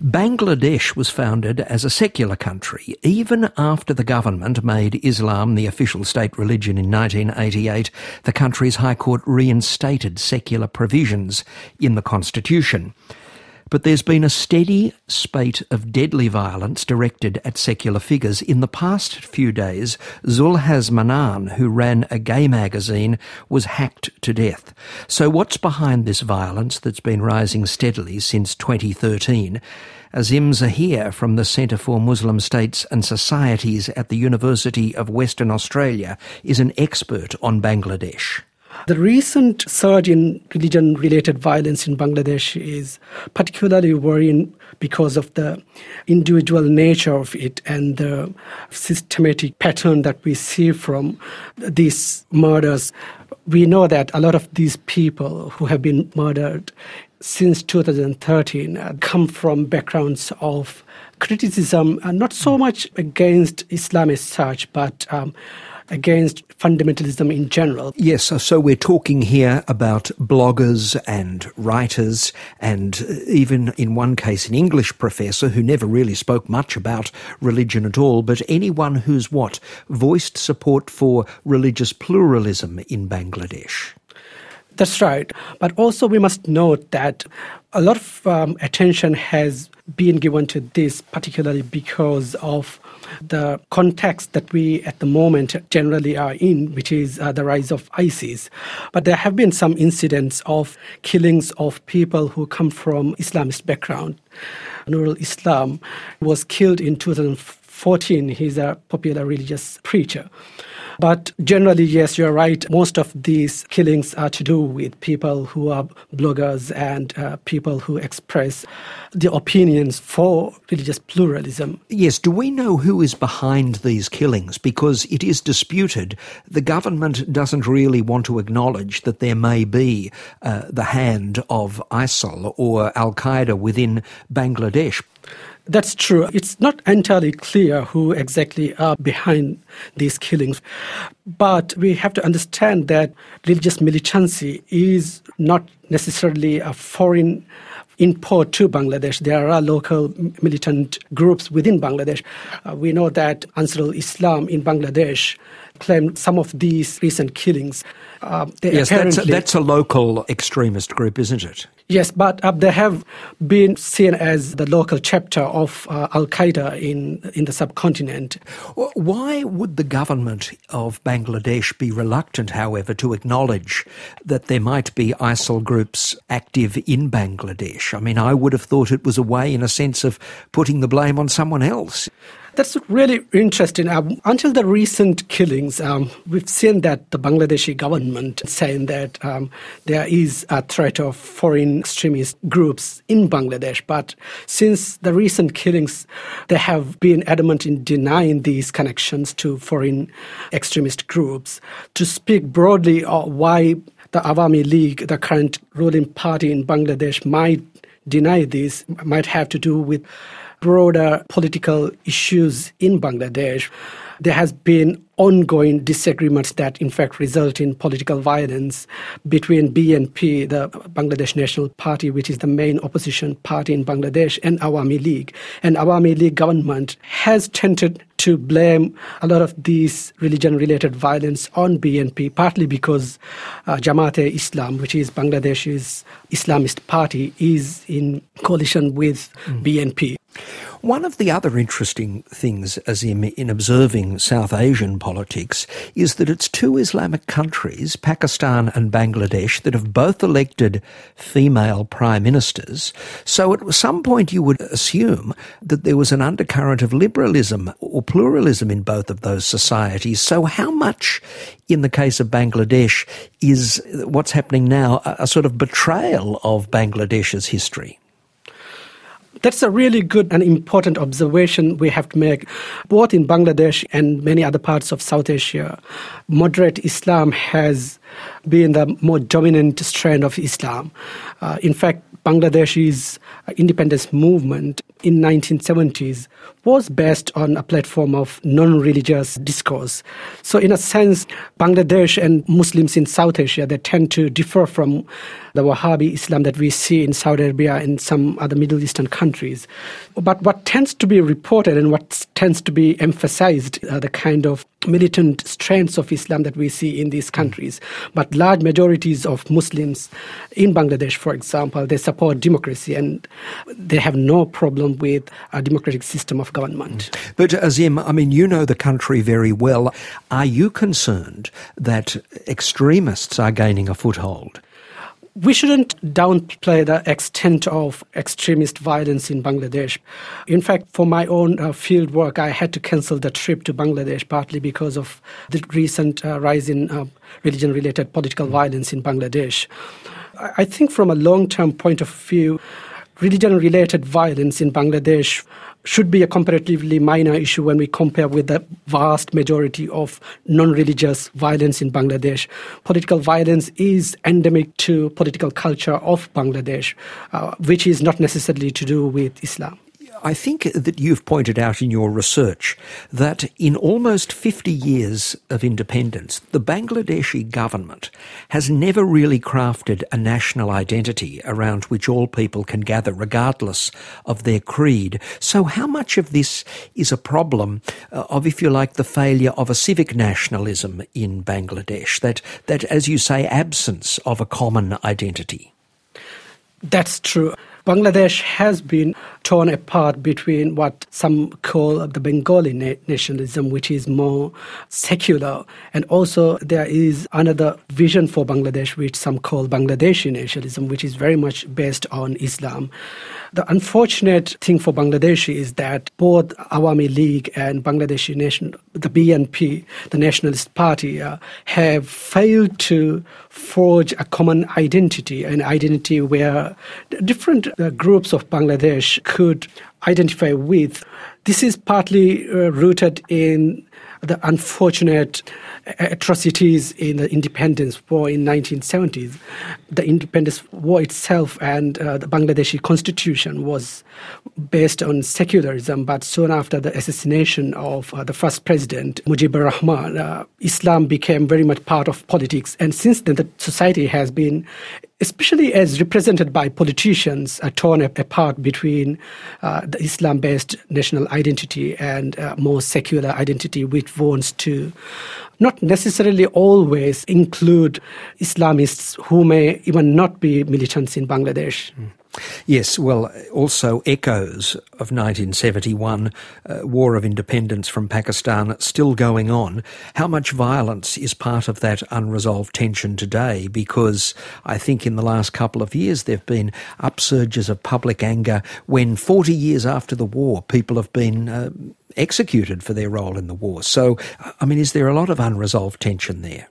Bangladesh was founded as a secular country. Even after the government made Islam the official state religion in 1988, the country's High Court reinstated secular provisions in the constitution. But there's been a steady spate of deadly violence directed at secular figures. In the past few days, Zulhaz Manan, who ran a gay magazine, was hacked to death. So what's behind this violence that's been rising steadily since 2013? Azim Zahir from the Centre for Muslim States and Societies at the University of Western Australia is an expert on Bangladesh. The recent surge in religion-related violence in Bangladesh is particularly worrying because of the individual nature of it and the systematic pattern that we see from these murders. We know that a lot of these people who have been murdered since 2013 come from backgrounds of criticism, not so much against Islam as such, but against fundamentalism in general. Yes, so we're talking here about bloggers and writers and even in one case an English professor who never really spoke much about religion at all, but anyone who's voiced support for religious pluralism in Bangladesh. That's right. But also we must note that a lot of attention has been given to this, particularly because of the context that we at the moment generally are in, which is the rise of ISIS. But there have been some incidents of killings of people who come from Islamist background. Nurul Islam was killed in 2014. He's a popular religious preacher. But generally, yes, you're right. Most of these killings are to do with people who are bloggers and people who express the opinions for religious pluralism. Yes, do we know who is behind these killings? Because it is disputed. The government doesn't really want to acknowledge that there may be the hand of ISIL or Al-Qaeda within Bangladesh. That's true. It's not entirely clear who exactly are behind these killings. But we have to understand that religious militancy is not necessarily a foreign import to Bangladesh. There are local militant groups within Bangladesh. We know that Ansarul Islam in Bangladesh claimed some of these recent killings. Yes, that's a local extremist group, isn't it? Yes, but they have been seen as the local chapter of Al-Qaeda in the subcontinent. Why would the government of Bangladesh be reluctant, however, to acknowledge that there might be ISIL groups active in Bangladesh? I mean, I would have thought it was a way, in a sense, of putting the blame on someone else. That's really interesting. Until the recent killings, we've seen that the Bangladeshi government saying that there is a threat of foreign extremist groups in Bangladesh. But since the recent killings, they have been adamant in denying these connections to foreign extremist groups. To speak broadly why the Awami League, the current ruling party in Bangladesh, might deny this, might have to do with broader political issues in Bangladesh. There has been ongoing disagreements that in fact result in political violence between BNP, the Bangladesh National Party, which is the main opposition party in Bangladesh, and Awami League. And Awami League government has tended to blame a lot of these religion-related violence on BNP, partly because Jamaat-e-Islam, which is Bangladesh's Islamist party, is in coalition with BNP. One of the other interesting things, Azim, in observing South Asian politics is that it's two Islamic countries, Pakistan and Bangladesh, that have both elected female prime ministers. So at some point you would assume that there was an undercurrent of liberalism or pluralism in both of those societies. So how much, in the case of Bangladesh, is what's happening now a sort of betrayal of Bangladesh's history? That's a really good and important observation we have to make. Both in Bangladesh and many other parts of South Asia, moderate Islam has been the more dominant strand of Islam. In fact, Bangladesh's independence movement in 1970s was based on a platform of non-religious discourse. So in a sense, Bangladesh and Muslims in South Asia, they tend to differ from the Wahhabi Islam that we see in Saudi Arabia and some other Middle Eastern countries. But what tends to be reported and what tends to be emphasized are the kind of militant strands of Islam that we see in these countries. But large majorities of Muslims in Bangladesh, for example, they support democracy and they have no problem with a democratic system of government. But Azim, I mean, you know the country very well. Are you concerned that extremists are gaining a foothold? We shouldn't downplay the extent of extremist violence in Bangladesh. In fact, for my own field work, I had to cancel the trip to Bangladesh partly because of the recent rise in religion-related political violence in Bangladesh. I think from a long-term point of view, religion-related violence in Bangladesh should be a comparatively minor issue when we compare with the vast majority of non-religious violence in Bangladesh. Political violence is endemic to political culture of Bangladesh, which is not necessarily to do with Islam. I think that you've pointed out in your research that in almost 50 years of independence, the Bangladeshi government has never really crafted a national identity around which all people can gather regardless of their creed. So how much of this is a problem of, if you like, the failure of a civic nationalism in Bangladesh, that, as you say, absence of a common identity? That's true. Bangladesh has been torn apart between what some call the Bengali nationalism, which is more secular, and also there is another vision for Bangladesh, which some call Bangladeshi nationalism, which is very much based on Islam. The unfortunate thing for Bangladesh is that both Awami League and Bangladeshi the BNP, the Nationalist Party, have failed to forge a common identity, an identity where different groups of Bangladesh could identify with. This is partly rooted in the unfortunate atrocities in the independence war in 1970s. The independence war itself and the Bangladeshi constitution was based on secularism, but soon after the assassination of the first president, Mujibur Rahman, Islam became very much part of politics. And since then, the society has been, especially as represented by politicians, torn apart between the Islam-based national identity and more secular identity, which wants to not necessarily always include Islamists who may even not be militants in Bangladesh. Yes, well, also echoes of 1971, War of Independence from Pakistan still going on. How much violence is part of that unresolved tension today? Because I think in the last couple of years there have been upsurges of public anger when 40 years after the war people have been executed for their role in the war. So, I mean, is there a lot of unresolved tension there?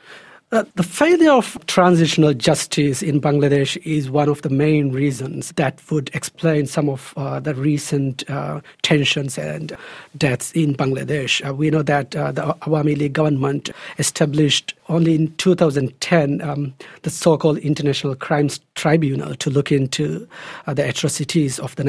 The failure of transitional justice in Bangladesh is one of the main reasons that would explain some of the recent tensions and deaths in Bangladesh. We know that the Awami League government established only in 2010 the so-called International Crimes Tribunal to look into the atrocities of the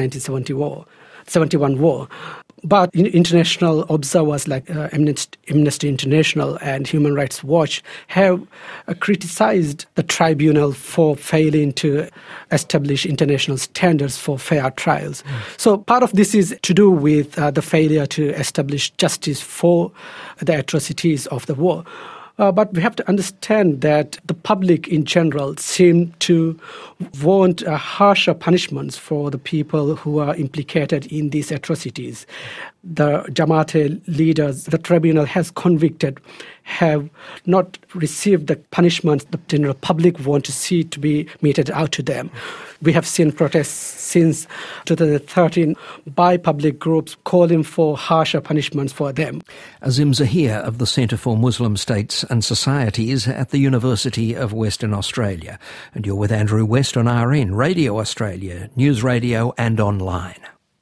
1971 war. But international observers like Amnesty International and Human Rights Watch have criticized the tribunal for failing to establish international standards for fair trials. So part of this is to do with the failure to establish justice for the atrocities of the war. But we have to understand that the public in general seem to want harsher punishments for the people who are implicated in these atrocities. The Jamaat leaders the tribunal has convicted have not received the punishments the general public want to see to be meted out to them. We have seen protests since 2013 by public groups calling for harsher punishments for them. Azim Zahir of the Centre for Muslim States and Societies at the University of Western Australia. And you're with Andrew West on RN, Radio Australia, News Radio and online.